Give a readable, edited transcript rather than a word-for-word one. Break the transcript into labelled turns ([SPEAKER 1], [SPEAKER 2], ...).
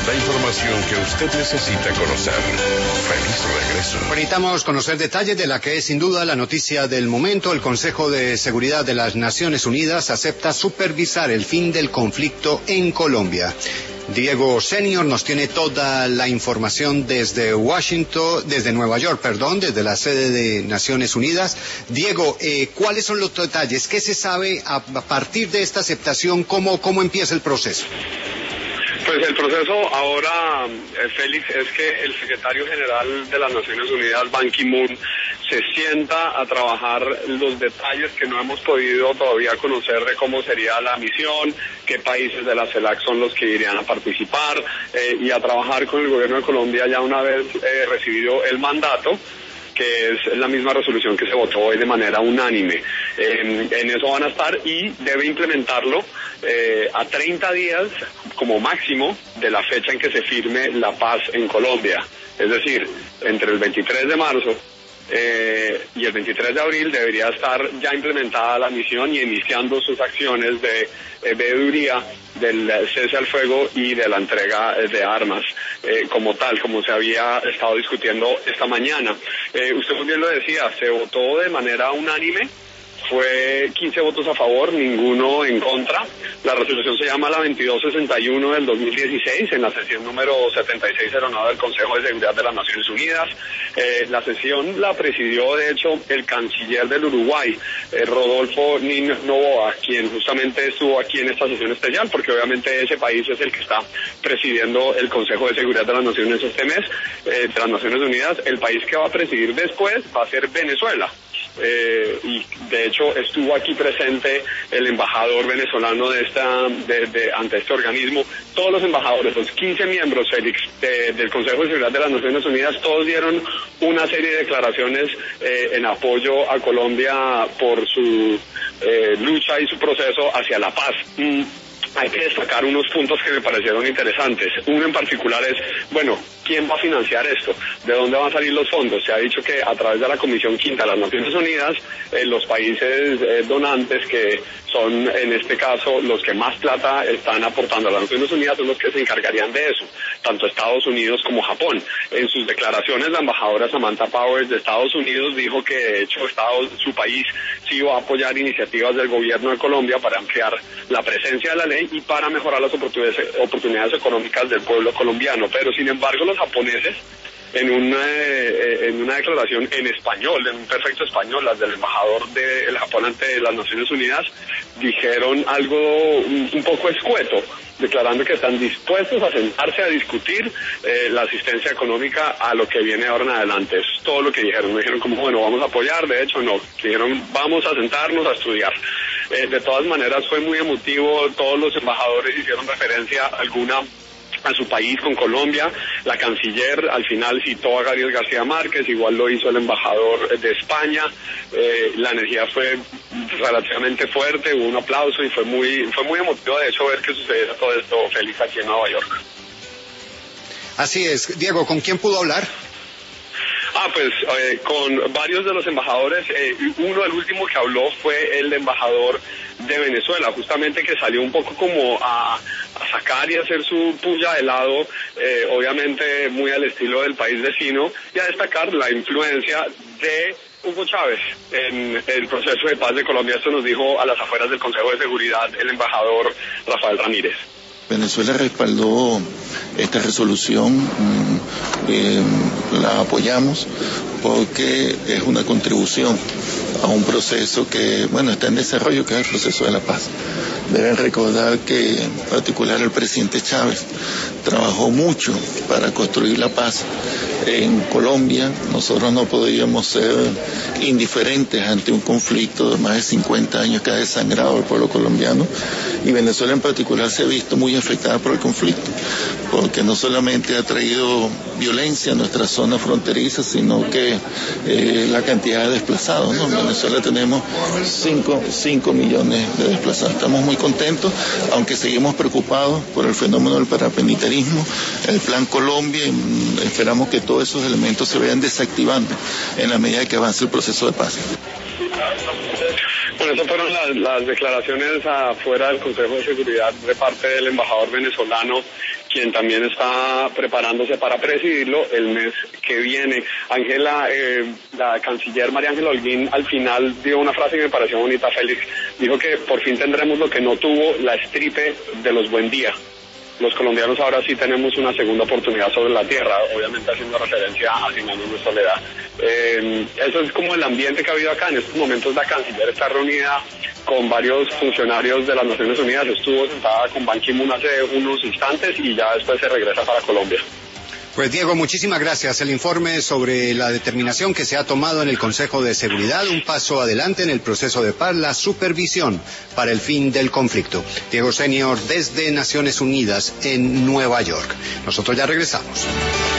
[SPEAKER 1] La información que usted necesita conocer. Feliz regreso.
[SPEAKER 2] Necesitamos conocer detalles de la que es sin duda la noticia del momento. El Consejo de Seguridad de las Naciones Unidas acepta supervisar el fin del conflicto en Colombia. Diego Senior nos tiene toda la información desde Nueva York, desde la sede de Naciones Unidas. Diego, ¿cuáles son los detalles? ¿Qué se sabe a partir de esta aceptación? ¿Cómo empieza el proceso?
[SPEAKER 3] Pues el proceso ahora, Félix, es que el secretario general de las Naciones Unidas, Ban Ki-moon, se sienta a trabajar los detalles que no hemos podido todavía conocer de cómo sería la misión, qué países de la CELAC son los que irían a participar, y a trabajar con el gobierno de Colombia ya una vez recibido el mandato, que es la misma resolución que se votó hoy de manera unánime. En eso van a estar y debe implementarlo a 30 días como máximo de la fecha en que se firme la paz en Colombia. Es decir, entre el 23 de marzo y el 23 de abril debería estar ya implementada la misión y iniciando sus acciones de veeduría del cese al fuego y de la entrega de armas como tal, como se había estado discutiendo esta mañana. Usted muy bien lo decía, se votó de manera unánime. Fue 15 votos a favor, ninguno en contra. La resolución se llama la 2261 del 2016, en la sesión número 7609 del Consejo de Seguridad de las Naciones Unidas. La sesión la presidió, de hecho, el canciller del Uruguay, Rodolfo Nin Noboa, quien justamente estuvo aquí en esta sesión especial, porque obviamente ese país es el que está presidiendo el Consejo de Seguridad de las Naciones este mes, de las Naciones Unidas. El país que va a presidir después va a ser Venezuela. Y de hecho estuvo aquí presente el embajador venezolano ante este organismo. Todos los embajadores, los 15 miembros, Félix, del Consejo de Seguridad de las Naciones Unidas, todos dieron una serie de declaraciones en apoyo a Colombia por su lucha y su proceso hacia la paz. Hay que destacar unos puntos que me parecieron interesantes. Uno en particular es, ¿quién va a financiar esto? ¿De dónde van a salir los fondos? Se ha dicho que a través de la Comisión Quinta de las Naciones Unidas, los países donantes, que son en este caso los que más plata están aportando a las Naciones Unidas, son los que se encargarían de eso, tanto Estados Unidos como Japón. En sus declaraciones, la embajadora Samantha Powers de Estados Unidos dijo que de hecho su país sí va a apoyar iniciativas del gobierno de Colombia para ampliar la presencia de la ley y para mejorar las oportunidades económicas del pueblo colombiano. Pero sin embargo los japoneses, en una declaración en español, en un perfecto español, las del embajador del Japón ante las Naciones Unidas, dijeron algo un poco escueto, declarando que están dispuestos a sentarse a discutir la asistencia económica a lo que viene ahora en adelante. Eso es todo lo que dijeron. No dijeron como, vamos a apoyar, de hecho no. Dijeron, vamos a sentarnos a estudiar. De todas maneras fue muy emotivo, todos los embajadores hicieron referencia alguna a su país con Colombia. La canciller al final citó a Gabriel García Márquez, igual lo hizo el embajador de España. La energía fue relativamente fuerte, hubo un aplauso y fue muy emotivo de hecho ver que sucediera todo esto, Félix, aquí en Nueva York.
[SPEAKER 2] Así es. Diego, ¿con quién pudo hablar?
[SPEAKER 3] Con varios de los embajadores. El último que habló fue el embajador de Venezuela, justamente, que salió un poco como a sacar y hacer su puya de lado, obviamente muy al estilo del país vecino, y a destacar la influencia de Hugo Chávez en el proceso de paz de Colombia. Esto nos dijo a las afueras del Consejo de Seguridad el embajador Rafael Ramírez.
[SPEAKER 4] Venezuela respaldó esta resolución, la apoyamos porque es una contribución a un proceso que, está en desarrollo, que es el proceso de la paz. Deben recordar que, en particular, el presidente Chávez trabajó mucho para construir la paz en Colombia. Nosotros no podíamos ser indiferentes ante un conflicto de más de 50 años que ha desangrado al pueblo colombiano, y Venezuela en particular se ha visto muy afectada por el conflicto, porque no solamente ha traído violencia a nuestra zona fronteriza, sino que la cantidad de desplazados, ¿no? En Venezuela tenemos 5 millones de desplazados. Estamos muy contentos, aunque seguimos preocupados por el fenómeno del paramilitarismo, el Plan Colombia, y esperamos que todos esos elementos se vayan desactivando en la medida que avance el proceso de paz.
[SPEAKER 3] Bueno, esas fueron las declaraciones afuera del Consejo de Seguridad de parte del embajador venezolano, quien también está preparándose para presidirlo el mes que viene. Ángela, la canciller María Ángela Holguín, al final dio una frase que me pareció bonita, Félix. Dijo que por fin tendremos lo que no tuvo la estripe de los Buen Día. Los colombianos ahora sí tenemos una segunda oportunidad sobre la tierra, obviamente haciendo referencia a 100 años de soledad. Eso es como el ambiente que ha habido acá. En estos momentos la canciller está reunida con varios funcionarios de las Naciones Unidas, estuvo sentada con Ban Ki-moon hace unos instantes y ya después se regresa para Colombia.
[SPEAKER 2] Pues Diego, muchísimas gracias. El informe sobre la determinación que se ha tomado en el Consejo de Seguridad, un paso adelante en el proceso de paz, la supervisión para el fin del conflicto. Diego Senior desde Naciones Unidas en Nueva York. Nosotros ya regresamos.